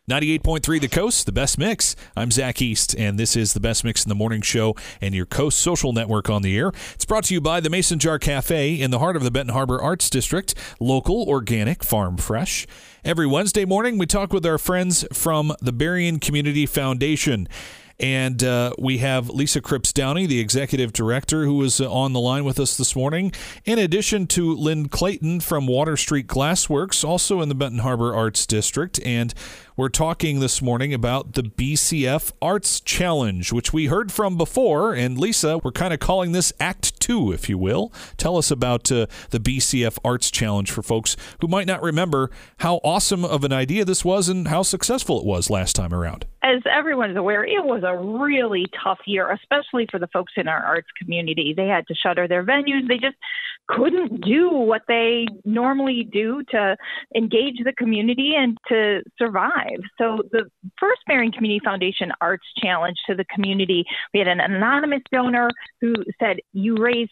98.3 The Coast, the best mix. I'm Zach East, and this is the best mix in the morning show and your Coast Social Network on the air. It's brought to you by the Mason Jar Cafe in the heart of the Benton Harbor Arts District. Local, organic, farm fresh. Every Wednesday morning, we talk with our friends from the Berrien Community Foundation. And we have Lisa Cripps Downey, the executive director, who is on the line with us this morning, in addition to Lynn Clayton from Water Street Glassworks, also in the Benton Harbor Arts District. And we're talking this morning about the BCF Arts Challenge, which we heard from before. And Lisa, we're kind of calling this Act 2, if you will. Tell us about the BCF Arts Challenge for folks who might not remember how awesome of an idea this was and how successful it was last time around. As everyone is aware, it was a really tough year, especially for the folks in our arts community. They had to shutter their venues. They just couldn't do what they normally do to engage the community and to survive. So the first Berrien Community Foundation Arts Challenge to the community, we had an anonymous donor who said, you raised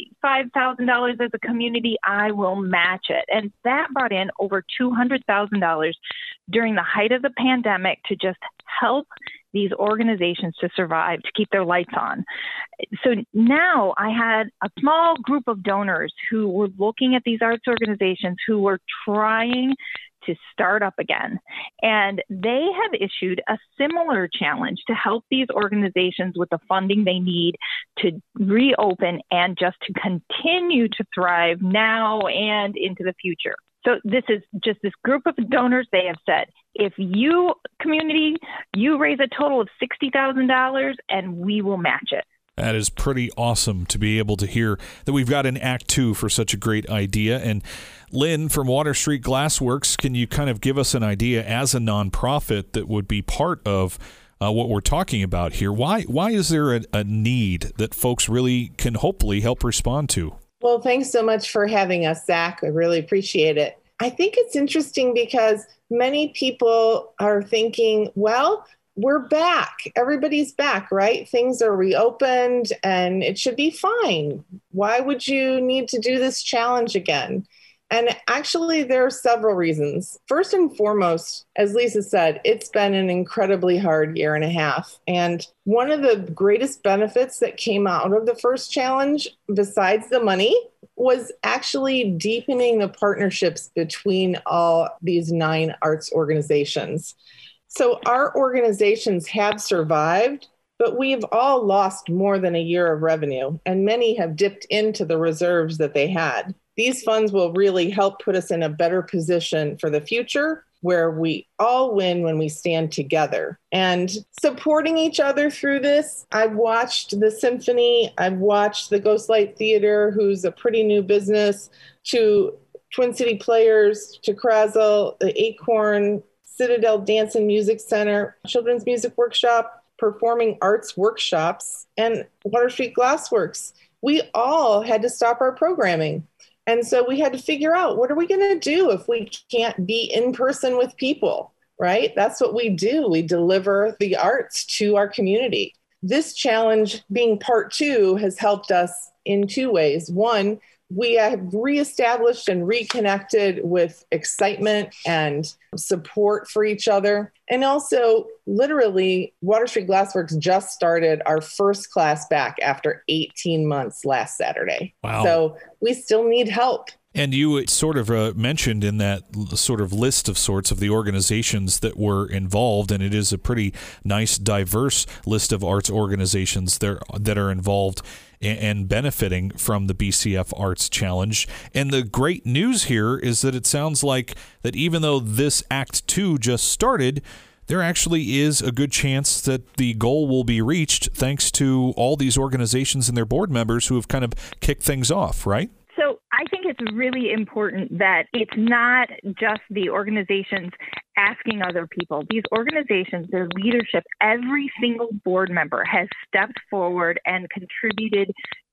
$75,000 as a community, I will match it. And that brought in over $200,000 during the height of the pandemic to just help these organizations to survive, to keep their lights on. So now I had a small group of donors who were looking at these arts organizations who were trying to start up again. And they have issued a similar challenge to help these organizations with the funding they need to reopen and just to continue to thrive now and into the future. So this is just this group of donors. They have said, if you, community, you raise a total of $60,000 and we will match it. That is pretty awesome to be able to hear that we've got an Act 2 for such a great idea. And Lynn from Water Street Glassworks, can you kind of give us an idea as a nonprofit that would be part of what we're talking about here? Why is there a need that folks really can hopefully help respond to? Well, thanks so much for having us, Zach. I really appreciate it. I think it's interesting because many people are thinking, well, we're back. Everybody's back, right? Things are reopened and it should be fine. Why would you need to do this challenge again? And actually, there are several reasons. First and foremost, as Lisa said, it's been an incredibly hard year and a half. And one of the greatest benefits that came out of the first challenge, besides the money, was actually deepening the partnerships between all these 9 arts organizations. So our organizations have survived, but we've all lost more than a year of revenue, and many have dipped into the reserves that they had. These funds will really help put us in a better position for the future, where we all win when we stand together. And supporting each other through this, I've watched the Symphony, I've watched the Ghostlight Theater, who's a pretty new business, to Twin City Players, to Krazel, the Acorn, Citadel Dance and Music Center, Children's Music Workshop, Performing Arts Workshops, and Water Street Glassworks. We all had to stop our programming. And so we had to figure out, what are we going to do if we can't be in person with people, right? That's what we do. We deliver the arts to our community. This challenge, being part 2, has helped us in 2 ways. One, we have reestablished and reconnected with excitement and support for each other. And also, literally, Water Street Glassworks just started our first class back after 18 months last Saturday. Wow. So we still need help. And you sort of mentioned in that sort of list of sorts of the organizations that were involved, and it is a pretty nice, diverse list of arts organizations that are involved and benefiting from the BCF Arts Challenge. And the great news here is that it sounds like that even though this Act 2 just started, there actually is a good chance that the goal will be reached thanks to all these organizations and their board members who have kind of kicked things off, right? So I think it's really important that it's not just the organizations asking other people. These organizations, their leadership, every single board member has stepped forward and contributed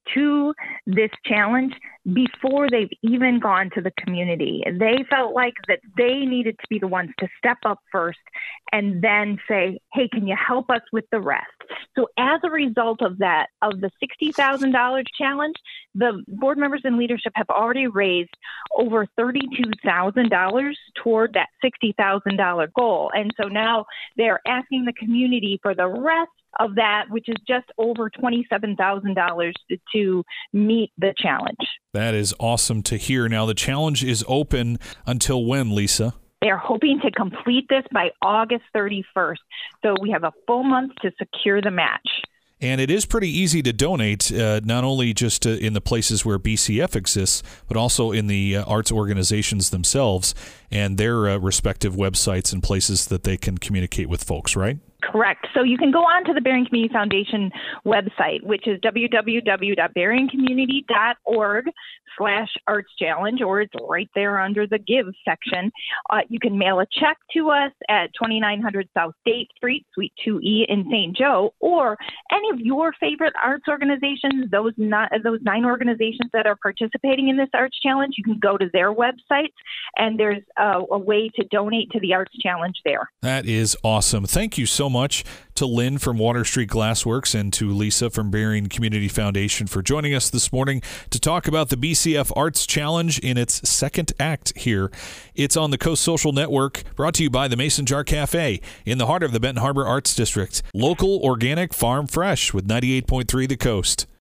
to this challenge before they've even gone to the community. They felt like that they needed to be the ones to step up first and then say, hey, can you help us with the rest? So as a result of that, of the $60,000 challenge, the board members and leadership have already raised over $32,000 toward that $60,000 goal. And so now they're asking the community for the rest of that, which is just over $27,000 to meet the challenge. That is awesome to hear. Now, the challenge is open until when, Lisa? They're hoping to complete this by August 31st. So we have a full month to secure the match. And it is pretty easy to donate, not only just in the places where BCF exists, but also in the arts organizations themselves and their respective websites and places that they can communicate with folks, right? Correct. So you can go on to the Berrien Community Foundation website, which is www.berriencommunity.org/arts challenge, or it's right there under the Give section. You can mail a check to us at 2900 South State Street, Suite 2E in St. Joe, or any of your favorite arts organizations, those 9 organizations that are participating in this arts challenge. You can go to their websites, and there's a way to donate to the arts challenge there. That is awesome. Thank you so much to Lynn from Water Street Glassworks and to Lisa from Berrien Community Foundation for joining us this morning to talk about the BCF Arts Challenge in its second act here. It's on the Coast Social Network, brought to you by the Mason Jar Cafe in the heart of the Benton Harbor Arts District. Local, organic, farm fresh with 98.3 The Coast.